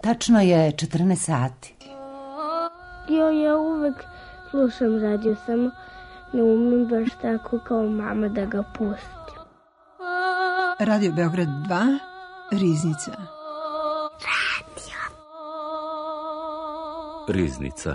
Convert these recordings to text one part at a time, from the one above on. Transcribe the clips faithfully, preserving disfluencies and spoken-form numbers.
Tačno je četrnaest sati. Jo, ja uvek slušam radio, samo ne umem baš tako kao mama da ga pustim. Radio Beograd dva, Riznica. Radio. Riznica.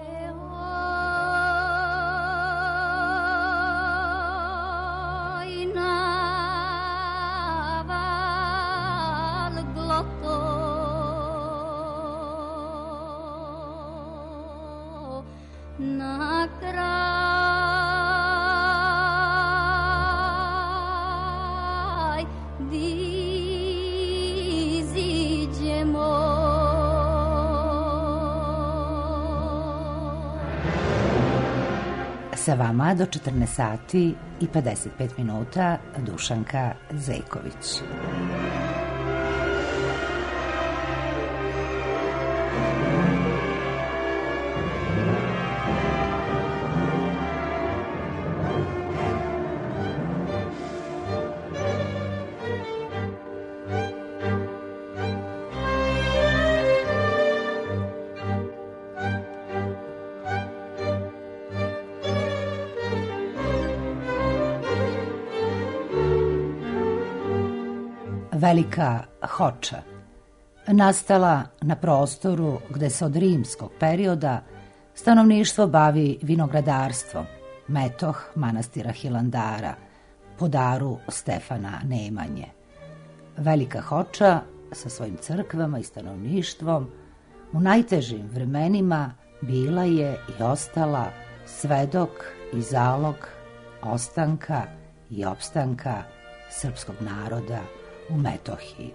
Sa vama do četrnaest sati i pedeset pet minuta Dušanka Zejković. Velika Hoča, nastala na prostoru gde se od rimskog perioda stanovništvo bavi vinogradarstvom, metoh manastira Hilandara, po daru Stefana Nemanje. Velika Hoča sa svojim crkvama i stanovništvom u najtežim vremenima bila je i ostala svedok i zalog ostanka i opstanka srpskog naroda u Metohiji.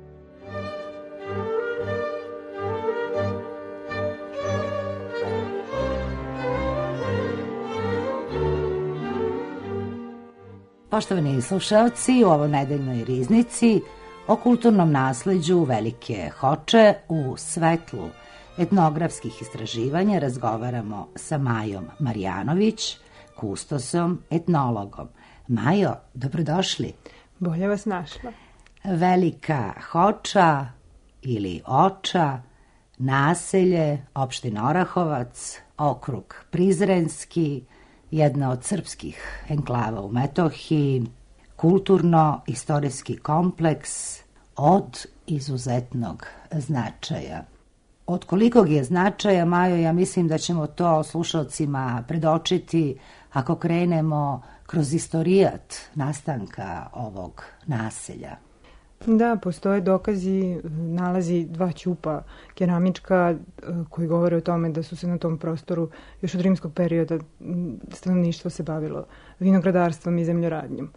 Poštovani slušalci, u ovoj nedeljnoj riznici o kulturnom nasleđu Velike Hoče u svetlu etnografskih istraživanja razgovaramo sa Majom Marjanović, kustosom, etnologom. Majo, dobrodošli. Bolje vas našla. Velika Hoča ili Oča, naselje, opština Orahovac, okrug Prizrenski, jedna od srpskih enklava u Metohiji, kulturno-istorijski kompleks od izuzetnog značaja. Od kolikog je značaja, Majo, ja mislim da ćemo to slušalcima predočiti ako krenemo kroz istorijat nastanka ovog naselja. Da, postoje dokazi, nalazi dva ćupa keramička koji govore o tome da su se na tom prostoru još od rimskog perioda stanovništvo se bavilo vinogradarstvom i zemljoradnjom.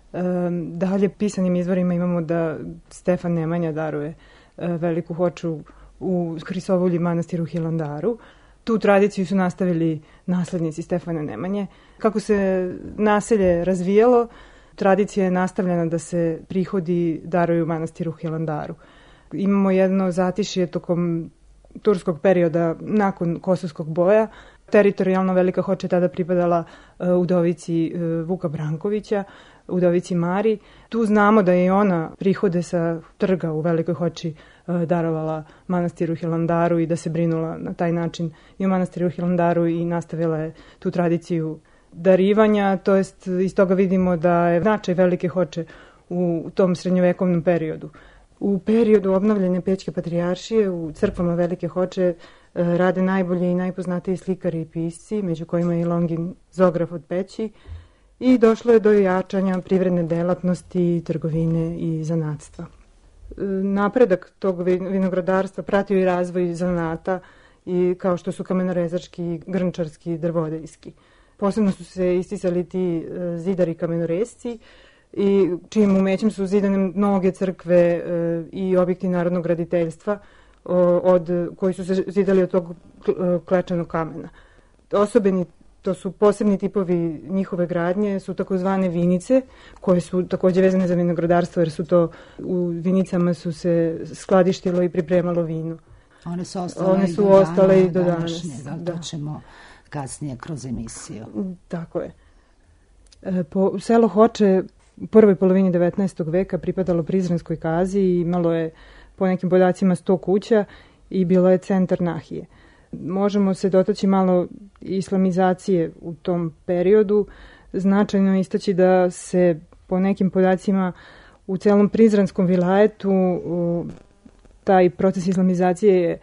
Dalje, pisanim izvorima imamo da Stefan Nemanja daruje Veliku Hoču u Hrisovulji manastiru Hilandaru. Tu tradiciju su nastavili naslednici Stefana Nemanje. Kako se naselje razvijalo, tradicija je nastavljena da se prihodi daruju manastiru Hilandaru. Imamo jedno zatišje tokom turskog perioda nakon Kosovskog boja. Teritorijalno Velika Hoča je tada pripadala udovici Vuka Brankovića, udovici Mari. Tu znamo da je ona prihode sa trga u Velikoj Hoči darovala manastiru Hilandaru i da se brinula na taj način i u manastiru Hilandaru i nastavila je tu tradiciju darivanja, to jest iz toga vidimo da je značaj Velike Hoče u tom srednjovekovnom periodu. U periodu obnovljene Pećke patrijaršije u crkvama Velike Hoče rade najbolji i najpoznatiji slikari i pisci, među kojima je i Longin Zograf od Peći, i došlo je do jačanja privredne delatnosti, trgovine i zanatstva. Napredak tog vinogradarstva pratio i razvoj zanata, i kao što su kamenorezački, grnčarski, drvodejski. Posebno su se isticali ti zidari kamenoresci, i čijim umećem su zidane mnoge crkve i objekti narodnog graditeljstva od, koji su se zidali od tog klečanog kamena. Osobeni, to su posebni tipovi njihove gradnje, su takozvane vinice, koje su takođe vezane za vinogradarstvo, jer su to u vinicama su se skladištilo i pripremalo vino. One su ostale, One su i, do ostale dana, i do danas. Da, da. To ćemo kasnije kroz emisiju. Tako je. Po, selo Hoče u prvoj polovini devetnaestog veka pripadalo Prizrenskoj kazi i imalo je po nekim podacima sto kuća i bilo je centar Nahije. Možemo se dotaći malo islamizacije u tom periodu. Značajno istaći da se po nekim podacima u celom Prizrenskom vilajetu taj proces islamizacije je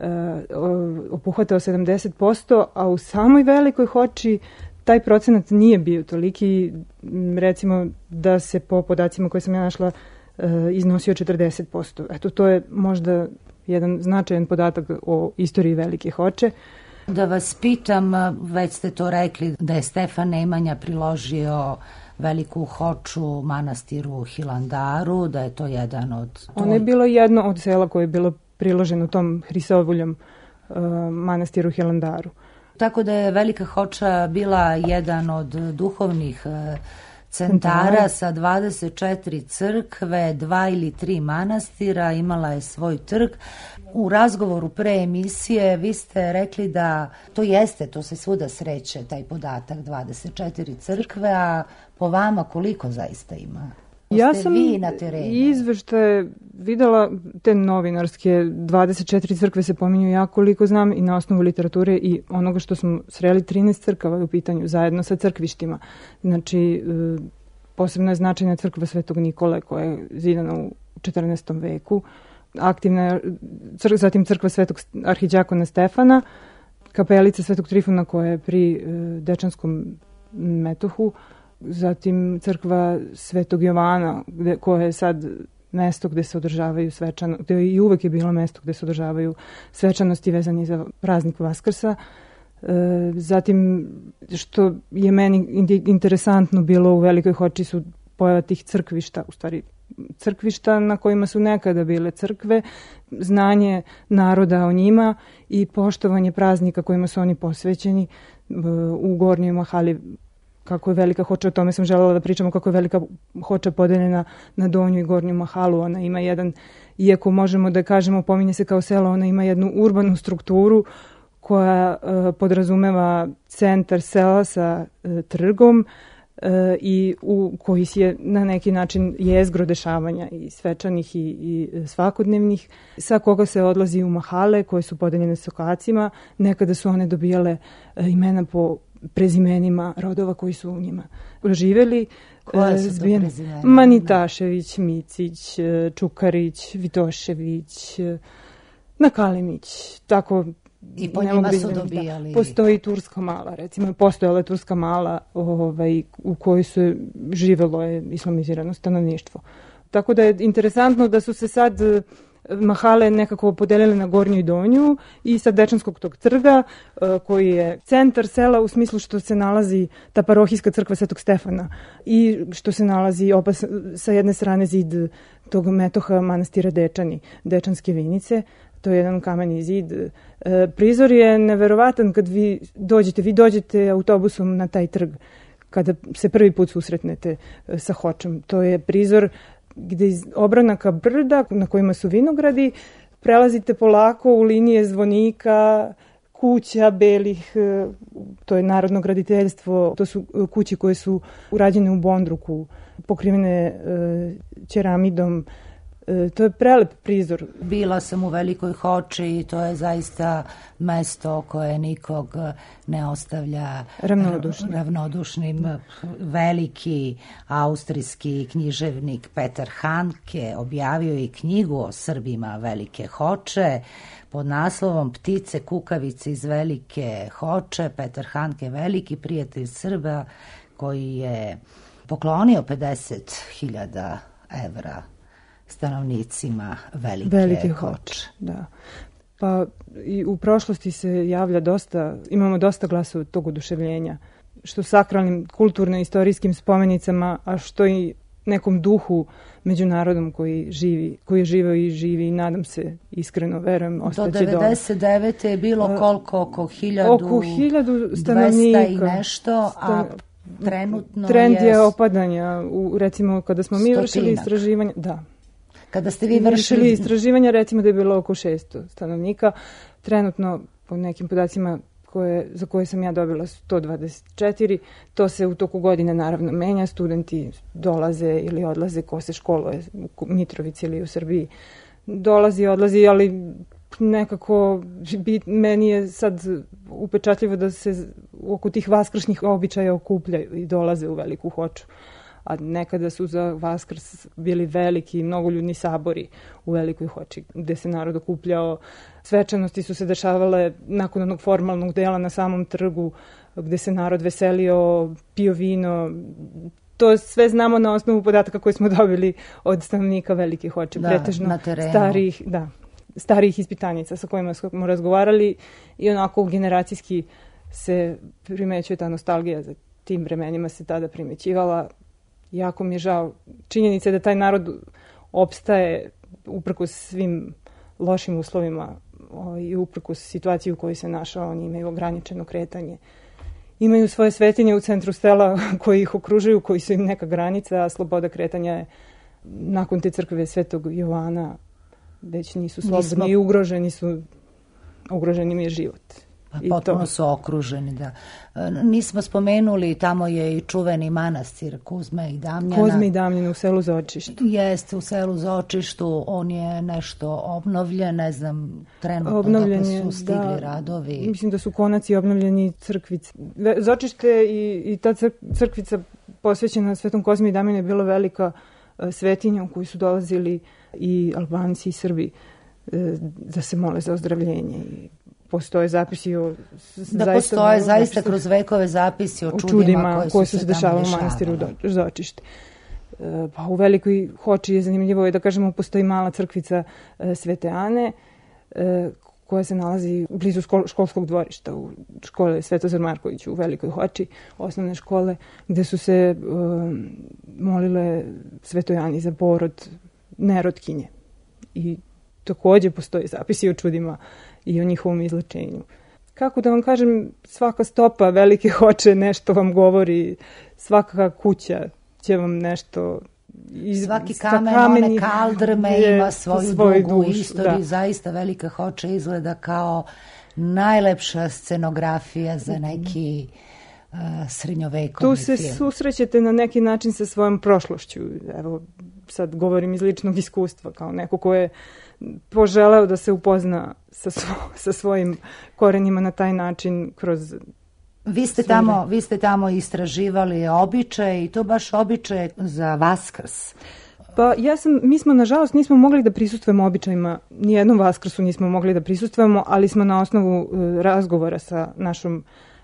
obuhvatao sedamdeset posto, a u samoj Velikoj Hoči taj procenat nije bio toliki, recimo da se po podacima koje sam ja našla iznosio četrdeset posto. Eto, to je možda jedan značajan podatak o istoriji Velike Hoče. Da vas pitam, već ste to rekli, da je Stefan Nemanja priložio Veliku Hoču manastiru Hilandaru, da je to jedan od... Ono je bilo jedno od sela koje je bilo priloženo tom Hrisovuljom uh, manastiru Hilandaru. Tako da je Velika Hoča bila jedan od duhovnih uh, centara sa dvadeset četiri crkve, dva ili tri manastira, imala je svoj trg. U razgovoru pre emisije vi ste rekli da to jeste, to se svuda sreće, taj podatak dvadeset četiri crkve, a po vama koliko zaista ima? Ja sam izveštaje videla, te novinarske, dvadeset četiri crkve se pominju, ja koliko znam, i na osnovu literature i onoga što smo sreli, trinaest crkava u pitanju, zajedno sa crkvištima. Znači, posebno je značajna crkva Svetog Nikole, koja je zidana u četrnaestom veku, aktivna je zatim crkva Svetog arhiđakona Stefana, kapelica Svetog Trifuna koja je pri Dečanskom metohu, zatim crkva Svetog Jovana, gde, koja je sad mesto gde se održavaju svečano, gde i uvek je bilo mesto gde se održavaju svečanosti vezani za praznik Vaskrsa. E, zatim, što je meni interesantno bilo u Velikoj Hoči su pojava tih crkvišta, u stvari crkvišta na kojima su nekada bile crkve, znanje naroda o njima i poštovanje praznika kojima su oni posvećeni. U Gornjoj Mahali, kako je Velika Hoča, o tome sam želela da pričamo, kako je Velika Hoča podeljena na Donju i Gornju Mahalu. Ona ima jedan, iako možemo da kažemo, pominje se kao selo, ona ima jednu urbanu strukturu koja uh, podrazumeva centar sela sa uh, trgom uh, i u koji je na neki način jezgro dešavanja i svečanih i, i svakodnevnih, sa koga se odlazi u mahale koje su podeljene sokacima. Nekada su one dobijale uh, imena po prezimenima rodova koji su u njima živeli. Koje su to prezimena? Manitašević, Micić, Čukarić, Vitošević, Nakalimić, tako. I po njima su dobijali. Postoji Turska Mala, recimo, postojala je Turska Mala ovaj, u kojoj su živelo je islamizirano stanovništvo. Tako da je interesantno da su se sad mahale nekako podelile na Gornju i Donju i sa Dečanskog tog trga koji je centar sela u smislu što se nalazi ta parohijska crkva Svetog Stefana i što se nalazi oba sa jedne strane zid tog metoha manastira Dečani, Dečanske vinice. To je jedan kameni zid. Prizor je neverovatan kad vi dođete, vi dođete autobusom na taj trg kada se prvi put susretnete sa Hočom. To je prizor gde iz obranaka brda na kojima su vinogradi prelazite polako u linije zvonika, kuća belih, to je narodno graditeljstvo, to su kuće koje su urađene u Bondruku, pokrivene ćeramidom. To je prelep prizor. Bila sam u Velikoj Hoči i to je zaista mesto koje nikog ne ostavlja ravnodušnim. ravnodušnim. Veliki austrijski književnik Petar Handke objavio i knjigu o Srbima Velike Hoče pod naslovom Ptice kukavice iz Velike Hoče. Petar Handke, veliki prijatelj Srba, koji je poklonio pedeset hiljada evra stanovnicima Velike, Velike Hoče. Da. Pa i u prošlosti se javlja dosta, imamo dosta glasova tog oduševljenja, što sakralnim kulturno-istorijskim spomenicama, a što i nekom duhu međunarodnom koji živi, koji je živeo i živi i nadam se, iskreno verujem, ostaće do devedeset devete je bilo koliko? Oko hiljadu, oko hiljadu stanovnika. dvesta i nešto, a trenutno trend je... je opadanja. U, recimo, kada smo mi stotinak. vršili istraživanje... Da. Kada ste vi vršili... vršili istraživanja, recimo da je bilo oko šesto stanovnika. Trenutno, po nekim podacima koje, za koje sam ja dobila sto dvadeset četiri, to se u toku godine naravno menja. Studenti dolaze ili odlaze, ko se školuje u Mitrovici ili u Srbiji. dolazi i odlazi, ali nekako bit, meni je sad upečatljivo da se oko tih vaskršnjih običaja okupljaju i dolaze u Veliku Hoču. A nekada su za Vaskrs bili veliki, mnogoljudni sabori u Velikoj Hoči, gde se narod okupljao. Svečanosti su se dešavale nakon onog formalnog dela na samom trgu, gde se narod veselio, pio vino. To sve znamo na osnovu podataka koje smo dobili od stanovnika Velike Hoče, da, pretežno starih, da, starijih ispitanica sa kojima smo razgovarali i onako generacijski se primećuje ta nostalgija za tim vremenima se tada primećivala. Jako mi je žao činjenica da taj narod opstaje uprkos svim lošim uslovima i uprkos situaciji u kojoj se našao. Oni imaju ograničeno kretanje. Imaju svoje svetinje u centru sela koji ih okružuju, koji su im neka granica, a sloboda kretanja je nakon te crkve Svetog Jovana već nisu slobodni Nismo... i ugroženi su, ugroženi mi je život. Pa potpuno su okruženi, da. Nismo spomenuli, tamo je i čuveni manastir Kuzme i Damjana. Kuzme i Damjana u selu Zočištu. Jeste, u selu Zočištu, on je nešto obnovljen, ne znam, trenutno obnovljen da su stigli da, radovi. Mislim da su konaci obnovljeni crkvice. Zočište i, i ta crkvica posvećena Svetom Kozmi i Damjanu je bila velika svetinja u koju su dolazili i Albanci i Srbi da se mole za ozdravljenje i postoje zapisi o... Da zaista, postoje zaista kroz vekove zapisi o čudima, čudima koje, koje su se dešavale u manastiru Zočište. Pa u Velikoj Hoči je zanimljivo je da kažemo postoji mala crkvica Svete Ane koja se nalazi blizu školskog dvorišta u škole Svetozar Marković u Velikoj Hoči, osnovne škole, gde su se molile Svetoj Ani za porod nerotkinje. I takođe postoje zapisi o čudima i o njihovom izlečenju. Kako da vam kažem, svaka stopa Velike Hoče nešto vam govori, svaka kuća će vam nešto... Iz, Svaki kamen, kameni, one kaldrme ima svoju, svoju dugu dušu, istoriju. Da. Zaista Velika Hoča izgleda kao najlepša scenografija za neki uh, srednjovekovni film. Tu se film. susrećete na neki način sa svojom prošlošću. Evo, sad govorim iz ličnog iskustva, kao neko ko je poželeo da se upozna sa, svo, sa svojim korenima na taj način kroz... Vi ste, tamo, vi ste tamo istraživali običaje i to baš običaje za Vaskrs. Pa ja sam, mi smo nažalost nismo mogli da prisustvujemo običajima, nijednom Vaskrsu nismo mogli da prisustvujemo, ali smo na osnovu uh, razgovora sa našom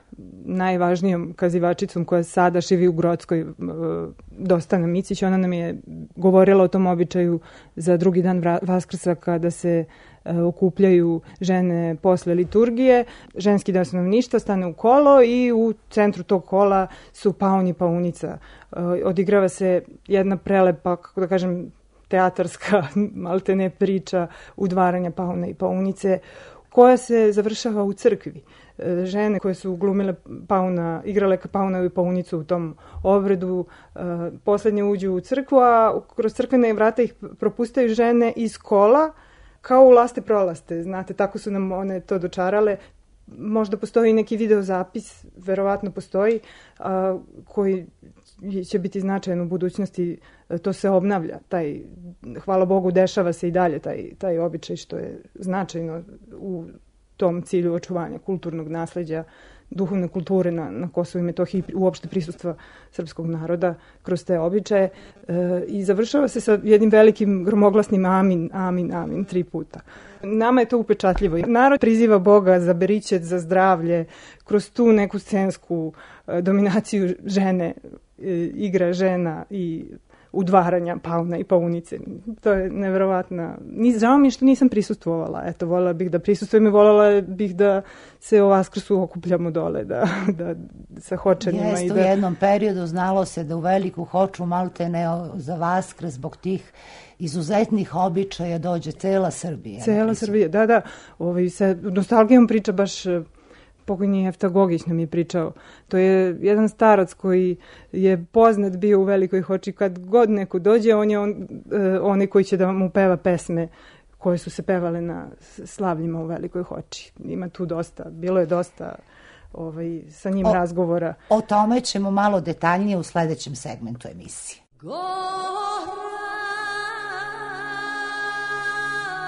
najvažnijom kazivačicom koja sada živi u Grockoj, uh, Dostana Micić, ona nam je govorila o tom običaju za drugi dan Vaskrsa kada se okupljaju žene posle liturgije, ženski deo stanovništva stane u kolo i u centru tog kola su paun i paunica. Odigrava se jedna prelepa, kako da kažem, teatarska, maltene priča udvaranja pauna i paunice, koja se završava u crkvi. Žene koje su glumile pauna, igrale pauna i paunicu u tom obredu, poslednje uđu u crkvu, a kroz crkvene vrata ih propustaju žene iz kola, kao u laste prolaste, znate, tako su nam one to dočarale. Možda postoji neki video zapis, verovatno postoji, a, koji će biti značajan u budućnosti, to se obnavlja. Taj, hvala Bogu, dešava se i dalje taj, taj običaj što je značajno u tom cilju očuvanja kulturnog nasleđa, duhovne kulture na, na Kosovu i Metohiji, uopšte prisustva srpskog naroda kroz te običaje. E, I završava se sa jednim velikim gromoglasnim amin, amin, amin, tri puta. Nama je to upečatljivo. Narod priziva Boga za beričet, za zdravlje, kroz tu neku scensku e, dominaciju žene, e, igra žena i udvaranja pauna i paunice. To je neverovatna. Žao mi je što nisam prisustvovala. Eto, voljela bih da prisustvujem i voljela bih da se o Vaskrsu okupljamo dole, da, da sa Hočanima. Jeste, i da... u jednom periodu znalo se da u Veliku Hoču maltene za Vaskrs zbog tih izuzetnih običaja dođe cela Srbija. Cela Srbija, da, da. Ovaj, sa nostalgijom priča baš... Pokojni Jefta Gogić nam je pričao. To je jedan starac koji je poznat bio u Velikoj Hoči. Kad god neko dođe, on je on, onaj koji će da mu peva pesme koje su se pevale na slavljima u Velikoj Hoči. Ima tu dosta, bilo je dosta ovaj, sa njim o, razgovora. O tome ćemo malo detaljnije u sledećem segmentu emisije. Go!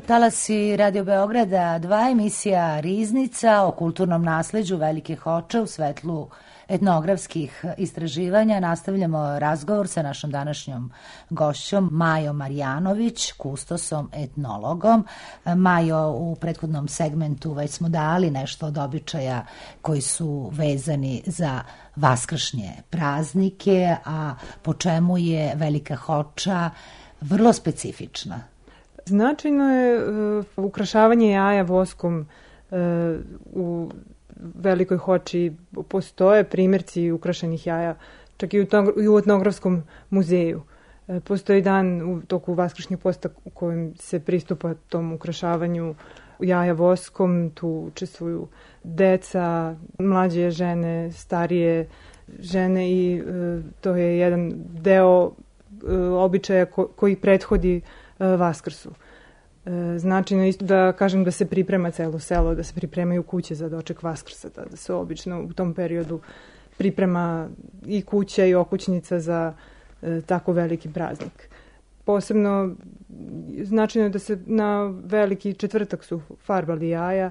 talasi Radio Beograda dva, emisija Riznica o kulturnom nasleđu Velike Hoče u svetlu etnografskih istraživanja. Nastavljamo razgovor sa našom današnjom gošćom Majom Marjanović, kustosom, etnologom. Majo, u prethodnom segmentu već smo dali nešto od običaja koji su vezani za vaskršnje praznike, a po čemu je Velika Hoča vrlo specifična. Značajno je uh, ukrašavanje jaja voskom uh, u Velikoj Hoči. Postoje primjerci ukrašenih jaja, čak i u, tog, i u etnografskom muzeju. Uh, postoji dan u toku vaskršnjeg posta u kojem se pristupa tom ukrašavanju jaja voskom. Tu učestvuju deca, mlađe žene, starije žene i uh, to je jedan deo uh, običaja ko, koji prethodi Vaskrsu. Značajno je isto da kažem da se priprema celo selo, da se pripremaju kuće za doček Vaskrsa, da, da se obično u tom periodu priprema i kuća i okućnica za e, tako veliki praznik. Posebno značajno je da se na veliki četvrtak su farbali jaja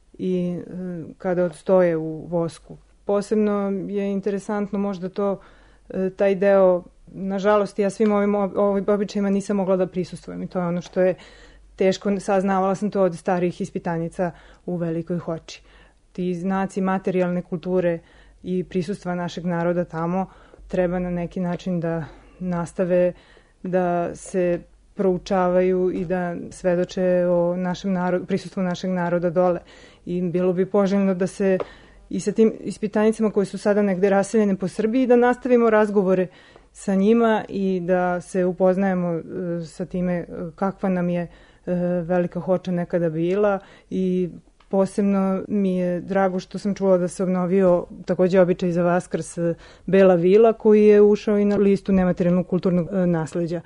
i e, kada odstoje u vosku. Posebno je interesantno možda to, e, taj deo. Nažalost, ja svim ovim običajima nisam mogla da prisustvujem i to je ono što je teško. Saznavala sam to od starijih ispitanica u Velikoj Hoči. Ti znaci materijalne kulture i prisustva našeg naroda tamo treba na neki način da nastave da se proučavaju i da svedoče o našem narodu, prisustvu našeg naroda dole. I bilo bi poželjno da se i sa tim ispitanicama koji su sada negde raseljene po Srbiji da nastavimo razgovore sa njima i da se upoznajemo uh, sa time kakva nam je uh, Velika Hoča nekada bila i posebno mi je drago što sam čula da se obnovio takođe običaj za Vaskrs uh, Bela Vila koji je ušao i na listu nematerijalnog kulturnog uh, nasleđa.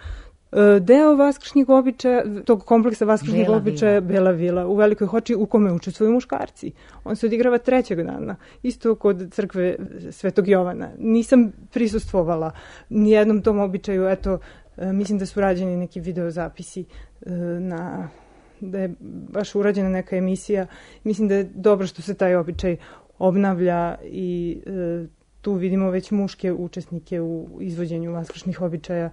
Deo vaskršnjeg običaja, tog kompleksa vaskršnjeg Bela običaja Vila. Bela Vila u Velikoj Hoči u kome učestvuju muškarci. On se odigrava trećeg dana, isto kod crkve Svetog Jovana. Nisam prisustvovala nijednom tom običaju, eto, mislim da su rađeni neki videozapisi, na, da je baš urađena neka emisija. Mislim da je dobro što se taj običaj obnavlja i tu vidimo već muške učesnike u izvođenju vaskršnjih običaja.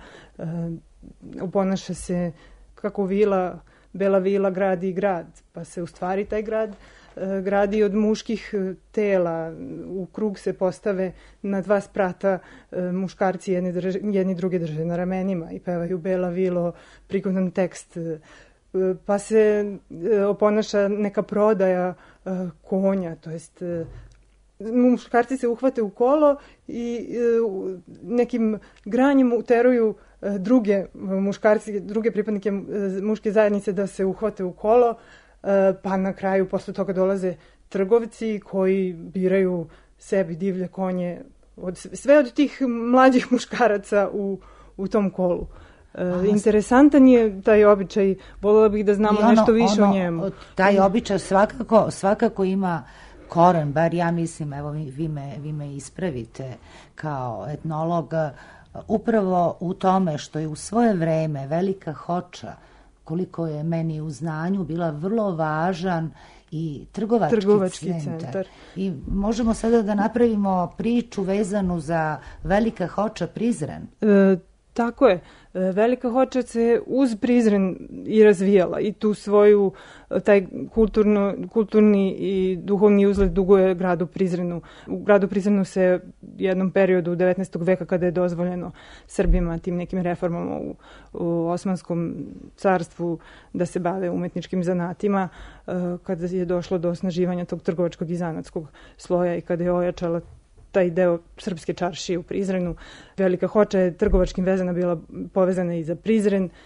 Oponaša se kako vila, Bela Vila gradi grad, pa se u stvari taj grad e, gradi od muških tela. U krug se postave na dva sprata e, muškarci, jedni, drže, jedni druge drže na ramenima i pevaju Bela Vilo, prigodan tekst. E, pa se e, oponaša neka prodaja e, konja, to jest e, muškarci se uhvate u kolo i e, nekim granjem uteruju druge muškarci, druge pripadnike muške zajednice da se uhvate u kolo, pa na kraju posle toga dolaze trgovci koji biraju sebi divlje konje, od, sve od tih mlađih muškaraca u, u tom kolu. Aha. Interesantan je taj običaj, voljela bih da znamo ono, nešto više ono, o njemu. Taj običaj svakako, svakako ima koren, bar ja mislim, evo vi, vi, me, vi me ispravite kao etnolog, upravo u tome što je u svoje vreme Velika Hoča, koliko je meni u znanju, bila vrlo važan i trgovački, trgovački centar. centar. I možemo sada da napravimo priču vezanu za Velika Hoča Prizren. E, tako je. Velika Hoča se uz Prizren i razvijala i tu svoju, taj kulturno, kulturni i duhovni uzlet duguje gradu Prizrenu. U gradu Prizrenu se jednom periodu u devetnaestog veka kada je dozvoljeno Srbima tim nekim reformama u, u Osmanskom carstvu da se bave umetničkim zanatima, kada je došlo do osnaživanja tog trgovačkog i zanatskog sloja i kada je ojačala taj deo srpske čaršije u Prizrenu. Velika Hoča je trgovačkim vezana bila povezana i za Prizren e,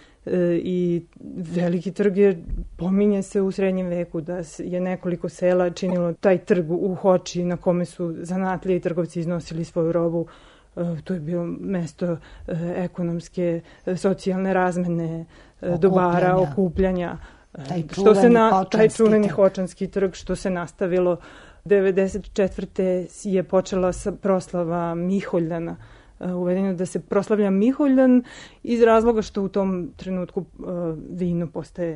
i veliki trg je, pominje se u srednjem veku da je nekoliko sela činilo taj trg u Hoči na kome su zanatlije i trgovci iznosili svoju robu. E, to je bilo mesto e, ekonomske, e, socijalne razmene, e, dobara, okupljanja. Taj čuveni, se na, taj čuveni Hočanski trg što se nastavilo devedeset četvrte je počela sa proslava Miholjana. Uvedeno da se proslavlja Miholjan iz razloga što u tom trenutku vino postaje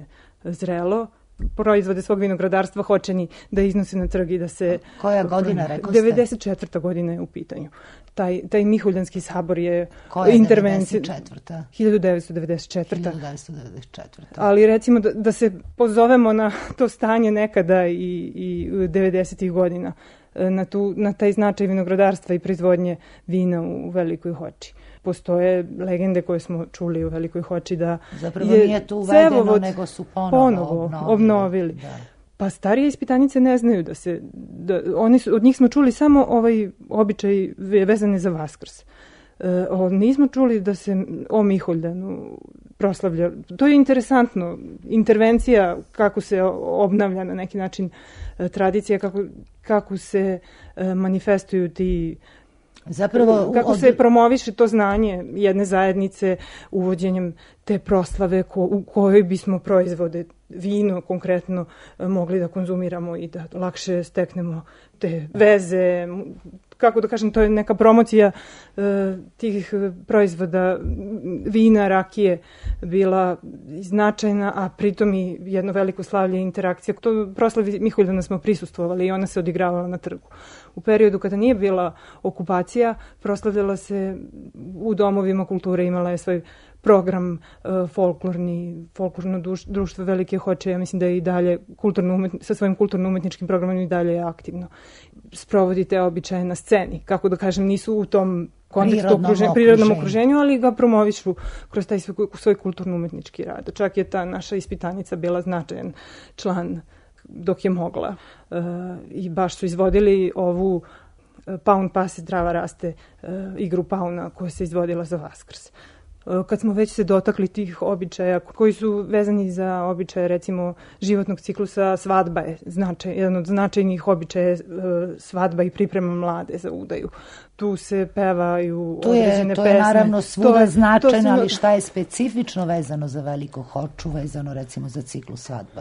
zrelo, proizvode svog vinogradarstva hoćeni da iznose na trg i da se... Koja godina, rekao ste? devedeset četvrta godina je u pitanju. Taj, taj Mihuljanski sabor je... Koja je intervencija... devedeset četvrta? hiljadu devetsto devedeset četvrta. hiljadu devetsto devedeset četvrta. Ali recimo da, da se pozovemo na to stanje nekada i, i devedesetih godina, na, tu, na taj značaj vinogradarstva i proizvodnje vina u Velikoj Hoči. Postoje legende koje smo čuli u Velikoj Hoči da zapravo je nije tu uvedeno, nego su ponovo, ponovo obnovili. obnovili. Da. Pa starije ispitanice ne znaju da se, da, oni su, od njih smo čuli samo ovaj običaj vezane za Vaskrs. E, o, nismo čuli da se o Miholjanu proslavlja. To je interesantno. Intervencija, kako se obnavlja na neki način e, tradicija, kako, kako se e, manifestuju ti... Zapravo, kako od... se promoviše to znanje jedne zajednice uvođenjem te proslave ko, u kojoj bismo proizvode, vino konkretno, mogli da konzumiramo i da lakše steknemo te veze. Kako da kažem, to je neka promocija uh, tih proizvoda, vina, rakije bila značajna, a pritom i jedno veliko slavlje i interakcija. To proslavi Miholjana smo prisustvovali i ona se odigravala na trgu. U periodu kada nije bila okupacija, proslavljala se u domovima kulture, imala je svoj program uh, folklorni, folklorno duš, društvo Velike Hoče, ja mislim da je i dalje kulturno umetni, sa svojim kulturno-umetničkim programom i dalje je aktivno. Sprovodi te običaje na sceni, kako da kažem, nisu u tom kontekstu prirodnom, okruženju, prirodnom okruženju, ali ga promovišu kroz taj svoj, svoj kulturno-umetnički rad. Čak je ta naša ispitanica bila značajan član dok je mogla. Uh, I baš su izvodili ovu uh, Paun pase, trava raste, uh, igru pauna koja se izvodila za Vaskrs. Kad smo već se dotakli tih običaja koji su vezani za običaje recimo životnog ciklusa, svadba je značaj, jedan od značajnih običaja je svadba i priprema mlade za udaju. Tu se pevaju to je, određene to pesme. To je naravno svuda značajno, su... ali šta je specifično vezano za Veliku Hoču, vezano recimo za ciklus svadba?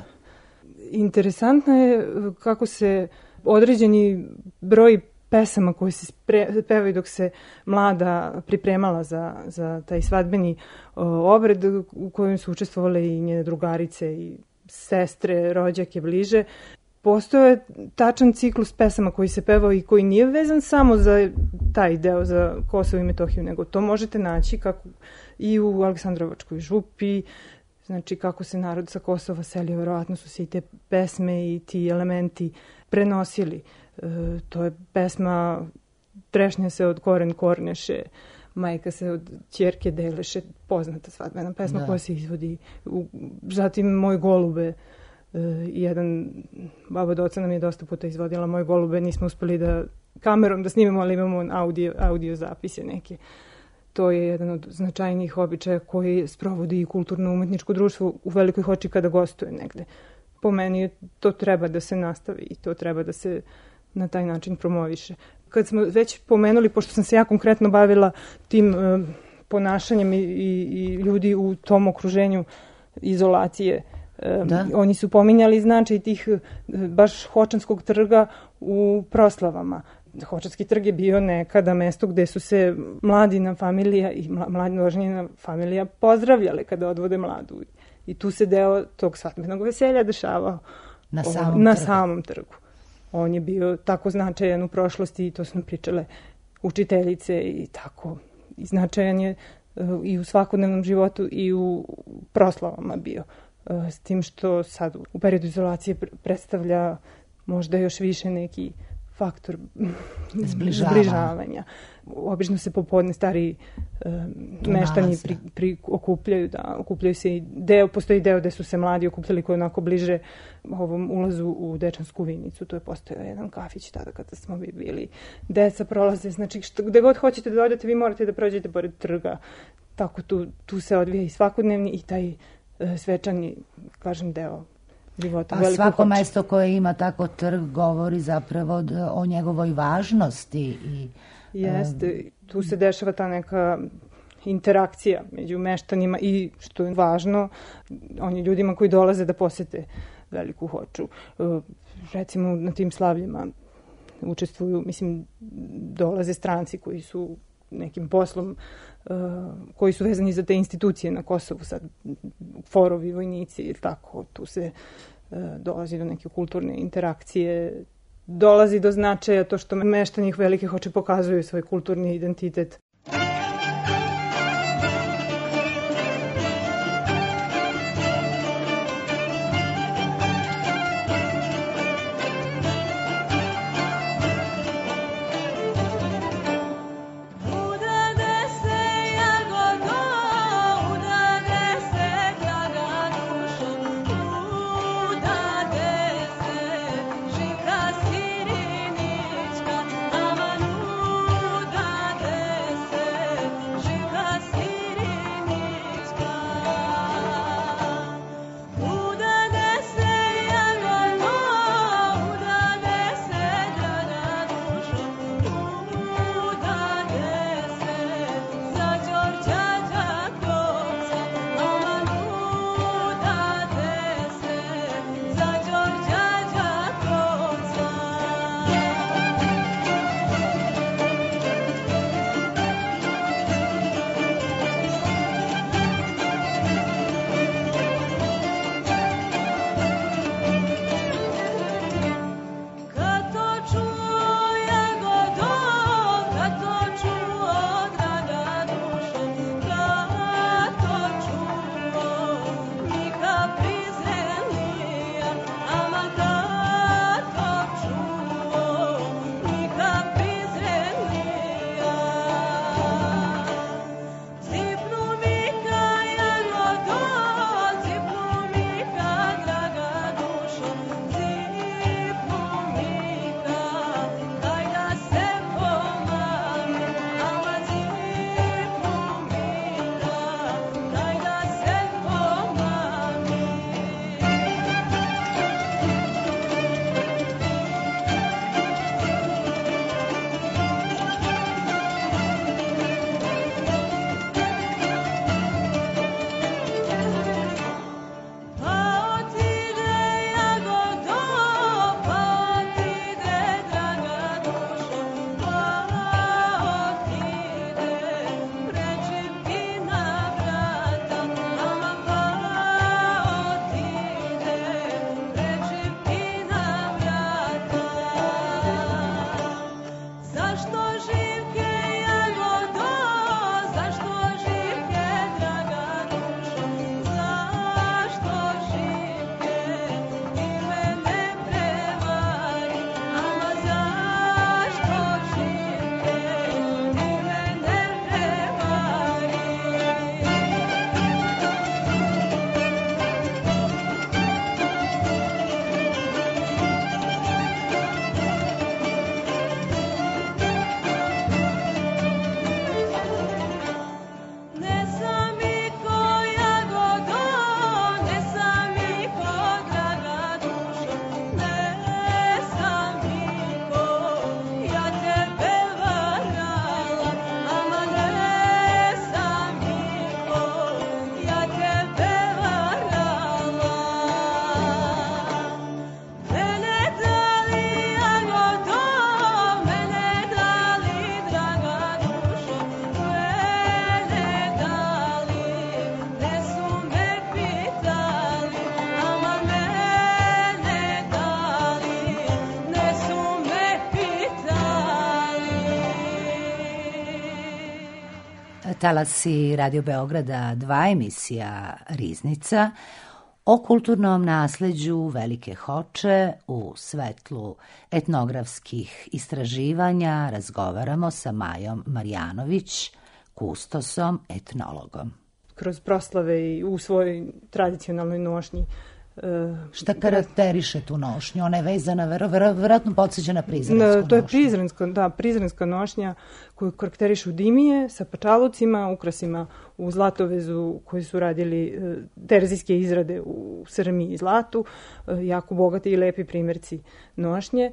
Interesantno je kako se određeni broj pesama koje se spre, pevaju dok se mlada pripremala za, za taj svadbeni o, obred u kojem su učestvovale i njene drugarice i sestre, rođake bliže. Postoje tačan ciklus pesama koji se pevao i koji nije vezan samo za taj deo, za Kosovo i Metohiju, nego to možete naći kako i u Aleksandrovačkoj župi, znači kako se narod sa Kosova selio, verovatno su se i te pesme i ti elementi prenosili. E, to je pesma Trešnja se od koren korneše, majka se od ćerke deleše, poznata svadbena pesma da. Koja se izvodi. U, zatim Moj golube, e, jedan baba doca nam je dosta puta izvodila Moj golube, nismo uspeli da kamerom da snimemo, ali imamo audio, audio zapise neke. To je jedan od značajnijih običaja koji sprovodi i kulturno-umetničko društvo u Velikoj Hoči kada gostuje negde. Po meni to treba da se nastavi i to treba da se na taj način promoviše. Kad smo već pomenuli, pošto sam se ja konkretno bavila tim uh, ponašanjem i, i, i ljudi u tom okruženju izolacije, uh, oni su pominjali značaj tih uh, baš Hočanskog trga u proslavama. Hočanski trg je bio nekada mesto gde su se mladina familija i mladoženjena familija pozdravljale kada odvode mladu. I tu se deo tog svadbenog veselja dešavao na samom, na trgu. samom trgu. On je bio tako značajan u prošlosti i to su nam pričale učiteljice i tako. I značajan je uh, i u svakodnevnom životu i u proslavama bio. Uh, s tim što sad u periodu izolacije predstavlja možda još više neki faktor Zbližava. zbližavanja. Obično se popodne stari uh, meštani pri, pri, okupljaju, da, okupljaju se i deo, postoji deo gde su se mladi okupljali koji onako bliže ovom ulazu u Dečansku vinicu. To je postojao jedan kafić tada kada smo bi bili. Deca prolaze, znači što, gde god hoćete da odete, vi morate da prođete pored trga. Tako tu, tu se odvija i svakodnevni i taj uh, svečani, kažem, deo života. A svako Hoči. Mesto koje ima tako trg govori zapravo o njegovoj važnosti. I, Jeste, tu se dešava ta neka interakcija među meštanima i, što je važno, oni ljudima koji dolaze da posete Veliku Hoču. Recimo na tim slavljima učestvuju, mislim, dolaze stranci koji su nekim poslom koji su vezani za te institucije na Kosovu, sad forovi, vojnici i tako, tu se dolazi do neke kulturne interakcije, dolazi do značaja to što meštanih Velike Hoče pokazuju svoj kulturni identitet. Talasi Radio Beograda dva, emisija Riznica, o kulturnom nasleđu Velike Hoče u svetlu etnografskih istraživanja razgovaramo sa Majom Marjanović, kustosom, etnologom. Kroz proslave i u svojoj tradicionalnoj nošnji. Šta karakteriše tu nošnju? Ona je vezana, verovatno podsjeća na prizrensku nošnju. To je prizrenska, da, prizrenska nošnja koju karakterišu dimije sa pačalucima, ukrasima u zlatovezu koji su radili terzijske izrade u srmi i zlatu, jako bogati i lepi primjerci nošnje.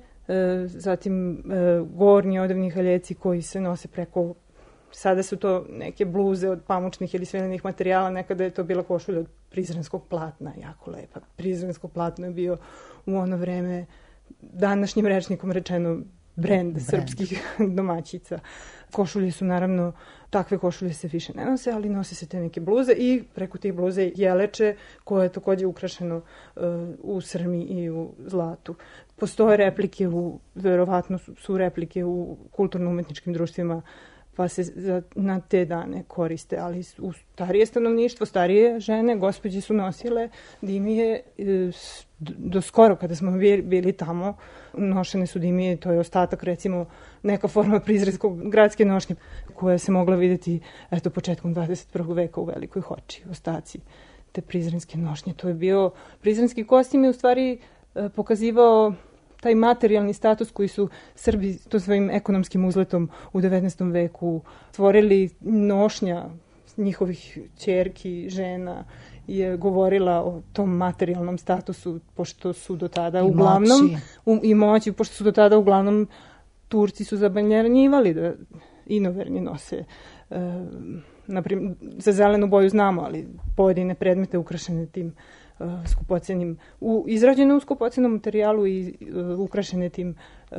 Zatim gornji odevni haljeci koji se nose preko. Sada su to neke bluze od pamučnih ili svelenih materijala, nekada je to bila košulja od prizrenskog platna, jako lepa. Prizrensko platno je bio u ono vreme, današnjim rečnikom rečeno, brend srpskih domaćica. Košulje su naravno, takve košulje se više ne nose, ali nose se te neke bluze i preko tih bluze jeleče koje je takođe ukrašeno uh, u srmi i u zlatu. Postoje replike, u, verovatno su, su replike u kulturno-umetničkim društvima, pa se za, na te dane koriste, ali u starije stanovništvo, starije žene, gospođe su nosile dimije do skoro kada smo bili tamo, nošene su dimije, to je ostatak, recimo, neka forma prizrenskog gradske nošnje koja se mogla videti eto, početkom dvadeset prvog veka u Velikoj Hoči, ostaci te prizrenske nošnje. To je bio, prizrenski kostim je u stvari pokazivao taj materijalni status koji su Srbi to svojim ekonomskim uzletom u devetnaestom veku stvorili. Nošnja njihovih ćerki, žena je govorila o tom materijalnom statusu, pošto su do tada I uglavnom u, i moći, pošto su do tada uglavnom Turci su zabranjivali da inoverni nose. E, naprimjer, za zelenu boju znamo, ali pojedine predmete ukrašene tim Uh, skupocenim, u, izrađene u skupocenom materijalu i uh, ukrašene tim uh,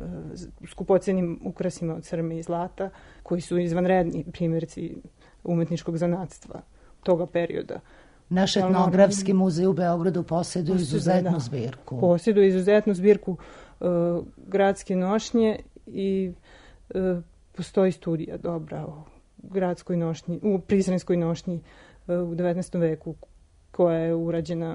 skupocenim ukrasima od srme i zlata, koji su izvanredni primjerci umetničkog zanatstva toga perioda. Naš etnografski muzej u Beogradu posjeduje izuzetnu da, zbirku. Posjeduje izuzetnu zbirku uh, gradske nošnje i uh, postoji studija dobra o gradskoj nošnji, u prizrenskoj nošnji uh, u devetnaestom veku, koja je urađena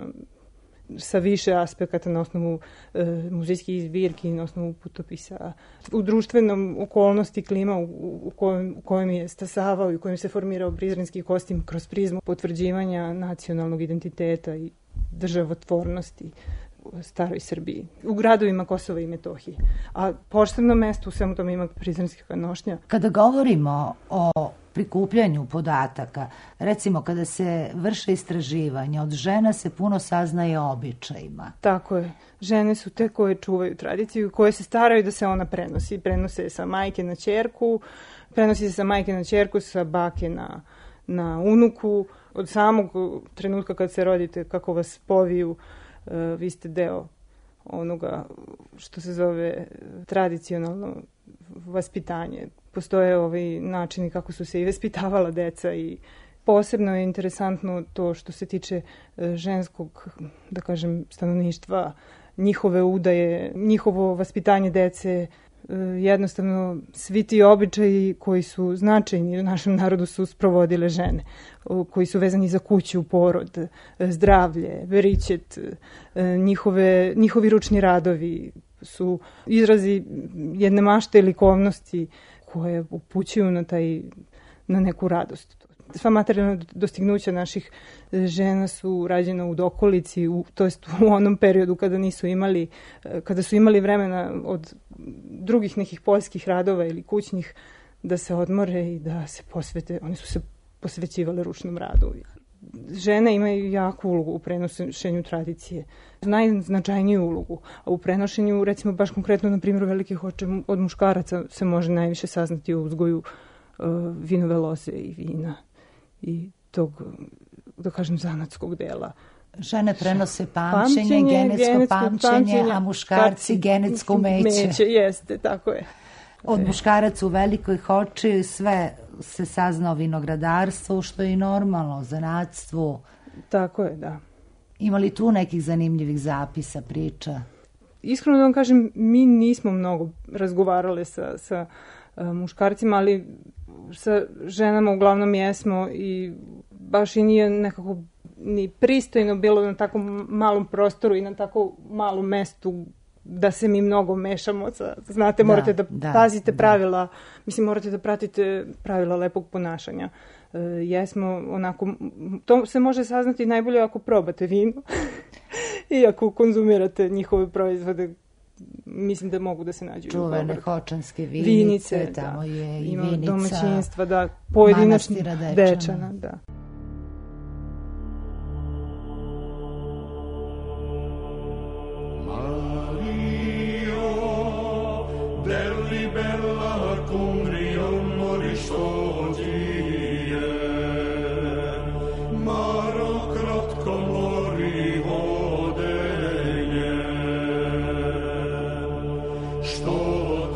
sa više aspekata na osnovu e, muzejskih zbirki, na osnovu putopisa. U društvenom okolnosti klima u, u, kojem, u kojem je stasavao i u kojem se formirao prizrenski kostim kroz prizmu potvrđivanja nacionalnog identiteta i državotvornosti u staroj Srbiji, u gradovima Kosova i Metohije. A posebno mesto u svemu tome ima prizrenska nošnja. Kada govorimo o prikupljanju podataka, recimo kada se vrše istraživanja, od žena se puno saznaje o običajima. Tako je. Žene su te koje čuvaju tradiciju, koje se staraju da se ona prenosi. Prenose sa majke na ćerku, prenosi se sa majke na ćerku, sa bake na, na unuku. Od samog trenutka kad se rodite, kako vas poviju, uh, vi ste deo onoga što se zove tradicionalno vaspitanje. Postoje ovi načini kako su se i vaspitavala deca i posebno je interesantno to što se tiče ženskog, da kažem, stanovništva, njihove udaje, njihovo vaspitanje dece, jednostavno svi ti običaji koji su značajni u našem narodu su sprovodile žene, koji su vezani za kuću, porod, zdravlje, veričet, njihove, njihovi ručni radovi su izrazi jedne mašte likovnosti koje upućuju na, taj, na neku radost. Sva materijalna dostignuća naših žena su rađena u dokolici, u, to jest u onom periodu kada nisu imali, kada su imali vremena od drugih nekih poljskih radova ili kućnih da se odmore i da se posvete. Oni su se posvećivale ručnom radu. Žene imaju jaku ulogu u prenošenju tradicije, najznačajniju ulogu, a u prenošenju, recimo baš konkretno na primjeru Velike Hoče, od muškaraca se može najviše saznati o uzgoju uh, vinove loze i vina i tog, da kažem, zanatskog dela. Žene prenose pamćenje, pamćenje genetsko, genetsko pamćenje, pamćenje, a muškarci genetsko umeće. Meće, jeste, tako je. Od muškaraca u Velikoj Hoči sve se sazna o vinogradarstvu, što je i normalno, zanatstvu. Tako je, da. Ima li tu nekih zanimljivih zapisa, priča? Iskreno da vam kažem, mi nismo mnogo razgovarale sa, sa uh, muškarcima, ali sa ženama uglavnom jesmo i baš i nije nekako ni pristojno bilo na tako malom prostoru i na tako malom mestu da se mi mnogo mešamo. Sa, znate, da, morate da, da pazite da. pravila, mislim, morate da pratite pravila lepog ponašanja. E, jesmo onako, to se može saznati najbolje ako probate vino i ako konzumirate njihove proizvode. Mislim da mogu da se nađu. Čuvene hočanske vinice, vinice tamo da. je i ima vinica domaćinstva, da, pojedinačnih Dečana. Dečana, da. Što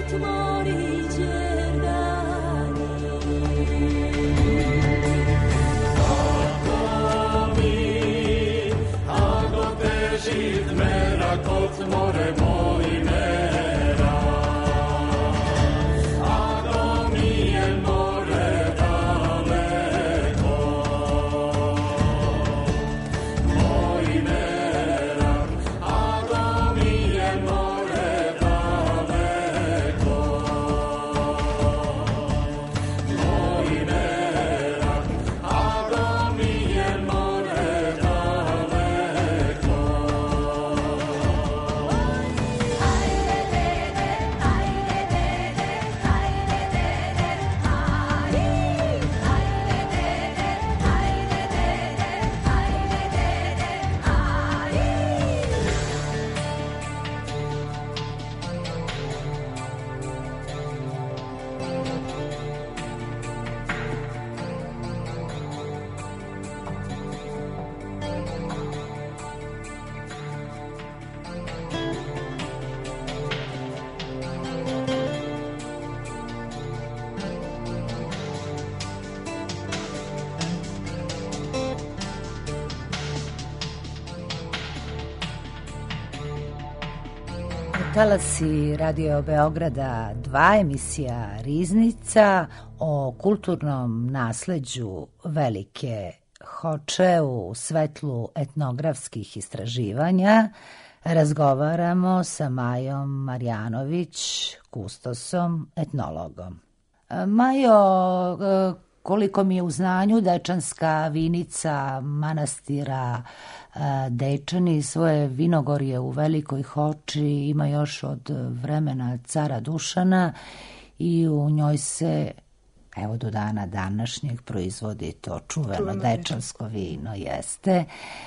Talasi Radio Beograda dva, emisija Riznica o kulturnom nasleđu Velike Hoče u svetlu etnografskih istraživanja. Razgovaramo sa Majom Marjanović, kustosom, etnologom. Majo, koliko mi je u znanju, Dečanska vinica manastira Dečani svoje vinogorje u Velikoj Hoči ima još od vremena cara Dušana i u njoj se, evo do dana današnjeg, proizvodi to čuveno, čuveno dečansko vino, jeste.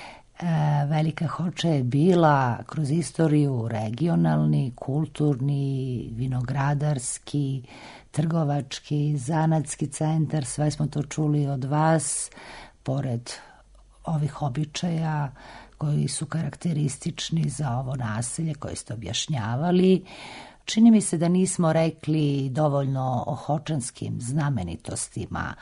Velika Hoča je bila kroz istoriju regionalni, kulturni, vinogradarski, trgovački, zanatski centar, sve smo to čuli od vas, pored ovih običaja koji su karakteristični za ovo naselje koje ste objašnjavali. Čini mi se da nismo rekli dovoljno o hočanskim znamenitostima,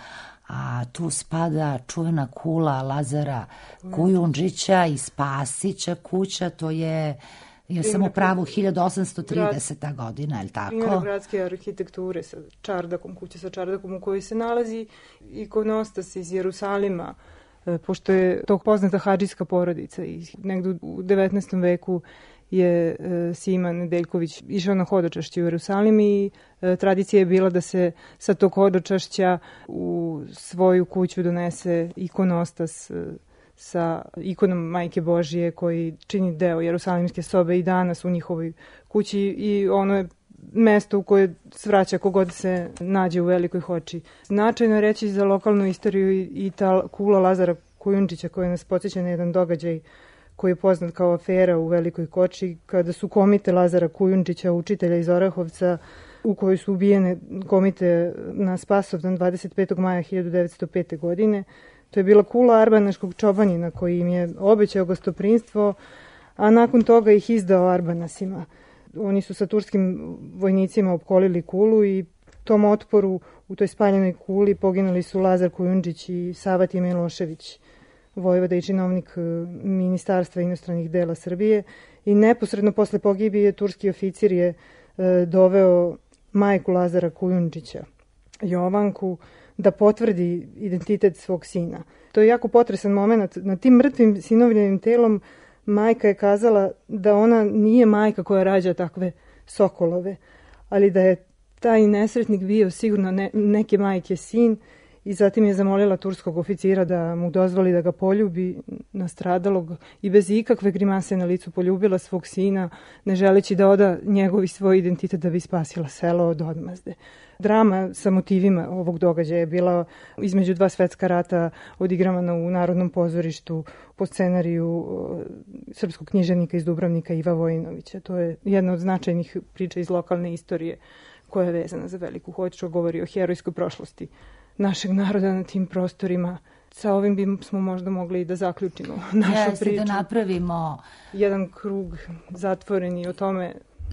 a tu spada čuvena kula Lazara Kujundžića i Spasića kuća, to je ja sam u pravu hiljadu osamsto trideseta godina, je li tako? Primjer gradske arhitekture sa čardakom, kuća sa čardakom u kojoj se nalazi ikonostas iz Jerusalima, pošto je to poznata hadžijska porodica i negdje u devetnaestom veku je Sima Nedeljković išao na hodočašće u Jerusalim i tradicija je bila da se sa tog hodočašća u svoju kuću donese ikonostas sa ikonom Majke Božije koji čini deo Jerusalimske sobe i danas u njihovoj kući i ono je mesto u koje svraća kogod se nađe u Velikoj Hoči. Značajno je reći za lokalnu istoriju i ta kula Lazara Kujundžića koja nas podsjeća na jedan događaj koji je poznat kao afera u Velikoj Hoči, kada su komite Lazara Kujundžića, učitelja iz Orahovca, u kojoj su ubijene komite na Spasovdan dvadeset petog maja hiljadu devetsto pete. godine. To je bila kula arbanaškog čobanina koji im je obećao gostoprinstvo, a nakon toga ih izdao Arbanasima. Oni su sa turskim vojnicima opkolili kulu i tom otporu u toj spaljenoj kuli poginuli su Lazar Kujundžić i Savati Milošević, vojvoda i činovnik Ministarstva inostranih dela Srbije. I neposredno posle pogibije turski oficir je e, doveo majku Lazara Kujundžića, Jovanku, da potvrdi identitet svog sina. To je jako potresan moment. Na tim mrtvim sinovljenim telom majka je kazala da ona nije majka koja rađa takve sokolove, ali da je taj nesretnik bio sigurno ne, neke majke sin i zatim je zamolila turskog oficira da mu dozvoli da ga poljubi nastradalog i bez ikakve grimase na licu poljubila svog sina, ne želeći da oda njegovi svoj identitet da bi spasila selo od odmazde. Drama sa motivima ovog događaja je bila između dva svetska rata odigravana u Narodnom pozorištu po scenariju srpskog književnika iz Dubrovnika Iva Vojinovića. To je jedna od značajnih priča iz lokalne istorije koja je vezana za Veliku Hoču, govori o herojskoj prošlosti našeg naroda na tim prostorima. Sa ovim bismo možda mogli da zaključimo našu Jeste, priču. Da napravimo jedan krug zatvoreni o tome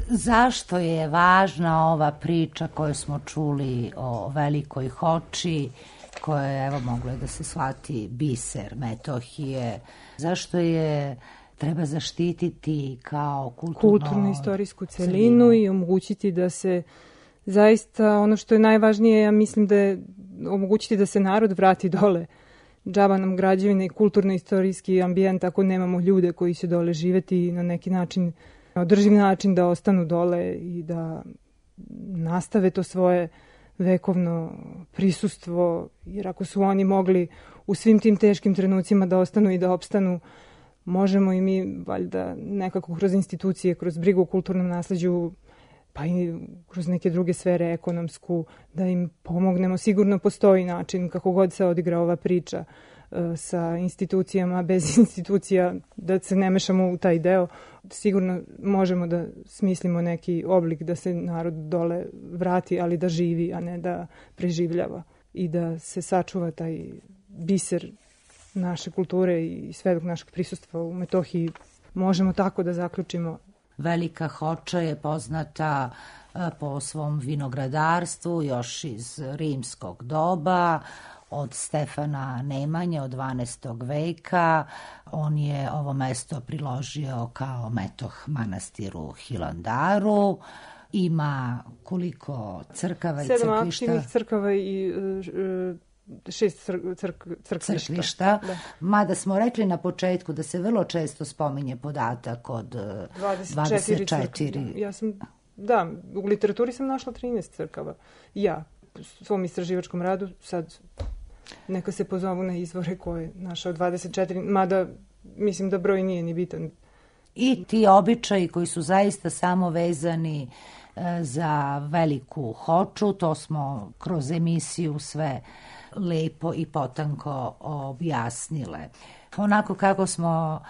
Zašto je važna ova priča koju smo čuli o Velikoj Hoči, koja je, evo, moglo je da se shvati biser Metohije? Zašto je treba zaštititi kao kulturno... kulturno-istorijsku celinu i omogućiti da se zaista, ono što je najvažnije, ja mislim da je omogućiti da se narod vrati dole. Džaba nam građevine i kulturno-istorijski ambijent ako nemamo ljude koji će dole živeti i na neki način, održiv način da ostanu dole i da nastave to svoje vekovno prisustvo, jer ako su oni mogli u svim tim teškim trenucima da ostanu i da opstanu, možemo i mi valjda nekako kroz institucije, kroz brigu o kulturnom nasleđu, pa i kroz neke druge sfere ekonomsku, da im pomognemo. Sigurno postoji način kako god se odigra ova priča sa institucijama, bez institucija, da se ne mešamo u taj deo. Sigurno možemo da smislimo neki oblik da se narod dole vrati, ali da živi, a ne da preživljava i da se sačuva taj biser naše kulture i svedok našeg prisustva u Metohiji. Možemo tako da zaključimo. Velika Hoča je poznata po svom vinogradarstvu još iz rimskog doba, od Stefana Nemanje od dvanaestog veka. On je ovo mesto priložio kao metoh manastiru Hilandaru. Ima koliko crkava i crkvišta? Sedam aktivnih crkava i šest crk, crk, crkvišta. crkvišta. Da. Mada smo rekli na početku da se vrlo često spominje podatak od dvadeset četiri. Ja sam, da, u literaturi sam našla trinaest crkava. Ja, u svom istraživačkom radu, sad neka se pozovu na izvore koje našao dvadeset četiri, mada mislim da broj nije ni bitan. I ti običaji koji su zaista samo vezani za Veliku Hoču, to smo kroz emisiju sve lepo i potanko objasnile. Onako kako smo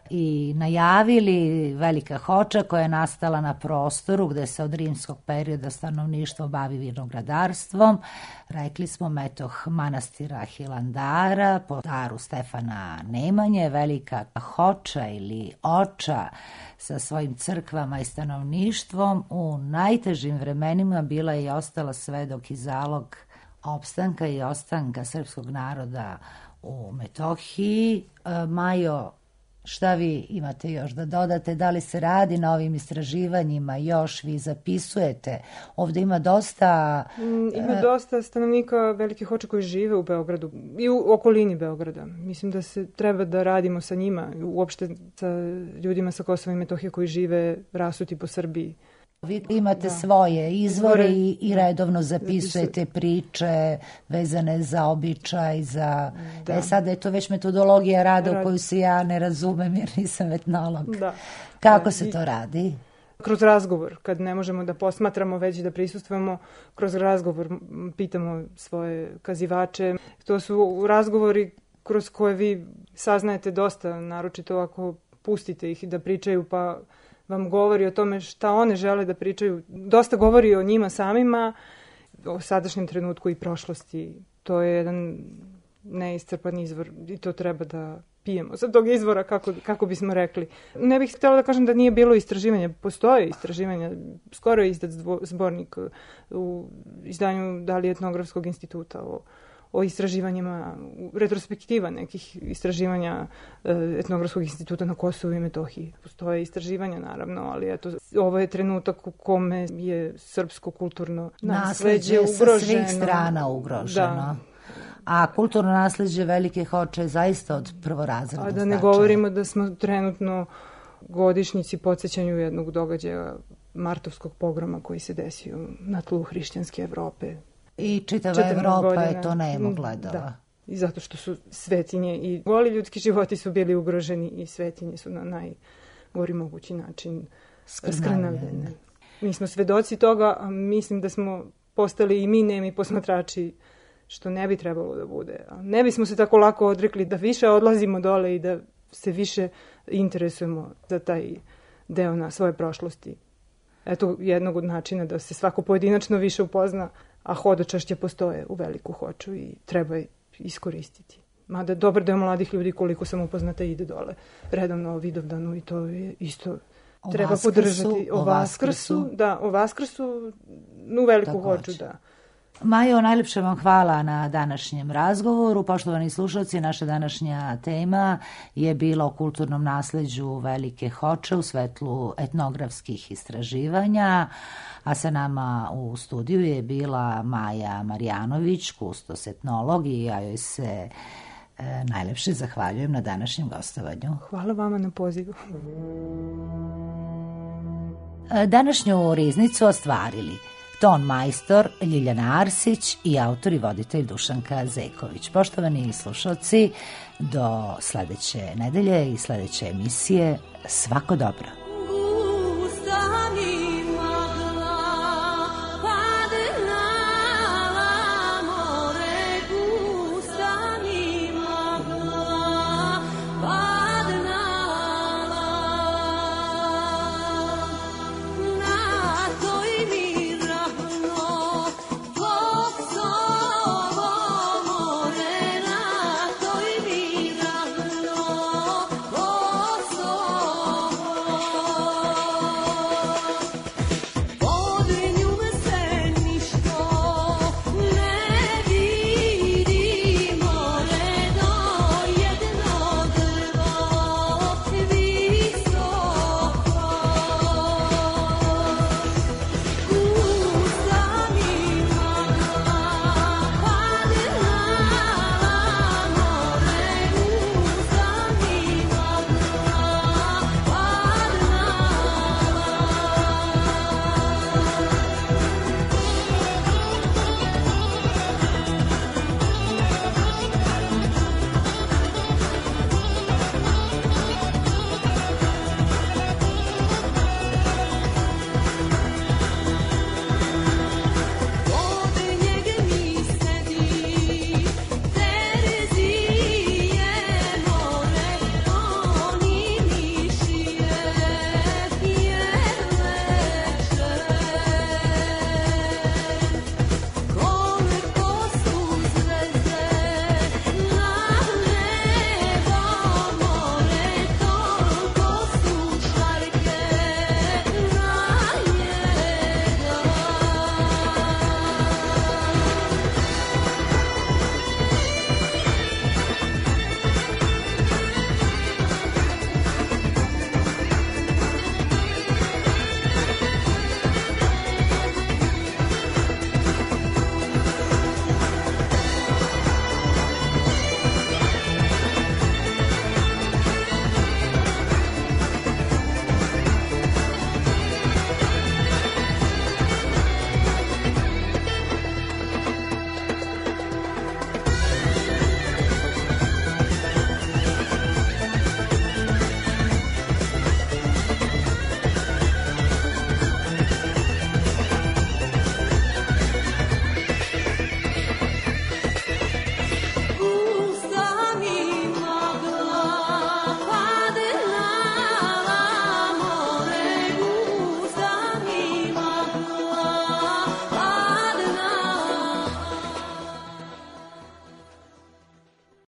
i najavili, Velika Hoča koja je nastala na prostoru gde se od rimskog perioda stanovništvo bavi vinogradarstvom, rekli smo metoh manastira Hilandara po daru Stefana Nemanje. Velika Hoča ili Oča sa svojim crkvama i stanovništvom u najtežim vremenima bila je i ostala svedok i zalog opstanka i ostanka srpskog naroda u Metohiji. Majo, šta vi imate još da dodate? Da li se radi na ovim istraživanjima još? Vi zapisujete? Ovde ima dosta... Ima dosta stanovnika Velike Hoče koji žive u Beogradu i u okolini Beograda. Mislim da se treba da radimo sa njima, uopšte sa ljudima sa Kosova i Metohije koji žive rasuti po Srbiji. Vi imate da. svoje izvore i, i redovno zapisujete priče vezane za običaj, za... Da. E sad je to već metodologija rada Rad... u koju se ja ne razumem jer nisam etnolog. Da. Kako da. se to radi? Kroz razgovor, kad ne možemo da posmatramo, već da prisustvujemo, kroz razgovor pitamo svoje kazivače. To su razgovori kroz koje vi saznajete dosta, naročito ako pustite ih da pričaju, pa vam govori o tome šta one žele da pričaju. Dosta govori o njima samima, o sadašnjem trenutku i prošlosti. To je jedan neiscrpan izvor i to treba da pijemo sa tog izvora, kako, kako bismo rekli. Ne bih htjela da kažem da nije bilo istraživanja. Postoje istraživanja. Skoro je izdat zbornik u izdanju Dali etnografskog instituta o o istraživanjima, retrospektiva nekih istraživanja etnografskog instituta na Kosovu i Metohiji. Postoje istraživanja, naravno, ali eto, ovo je trenutak u kome je srpsko kulturno nasleđe ugroženo. Sa svih strana ugroženo. Da. A kulturno nasleđe Velike Hoče je zaista od prvorazrednog značaja. A da ne govorimo da smo trenutno godišnjici podsjećanju jednog događaja martovskog pogroma koji se desio na tlu hrišćanske Evrope. I čitava Evropa godina. je to nemo gledala. Da. I zato što su svetinje i goli ljudski životi su bili ugroženi i svetinje su na najgori mogući način skrnavljene. Mi smo svedoci toga, a mislim da smo postali i mi nemi posmatrači, što ne bi trebalo da bude. A ne bismo se tako lako odrekli da više odlazimo dole i da se više interesujemo za taj deo na svoje prošlosti. Eto jednog od načina da se svako pojedinačno više upozna, a hodočašće postoje u Veliku Hoču i treba iskoristiti. Mada dobar deo mladih ljudi, koliko sam upoznata, ide dole redovno o Vidovdanu i to je isto treba Vaskrsu, podržati. O o Vaskrsu, Vaskrsu. da, o Vaskrsu u veliku Takođe. hoću, da. Majo, najlepše vam hvala na današnjem razgovoru. Poštovani slušalci, naša današnja tema je bila o kulturnom nasleđu Velike Hoče u svetlu etnografskih istraživanja, a sa nama u studiju je bila Maja Marjanović, kustos etnolog, i ja joj se e, najlepše zahvaljujem na današnjem gostovanju. Hvala vama na pozivu. Današnju riznicu ostvarili ton majstor Ljiljana Arsić i autor i voditelj Dušanka Zeković. Poštovani slušalci, do sledeće nedelje i sledeće emisije, svako dobro.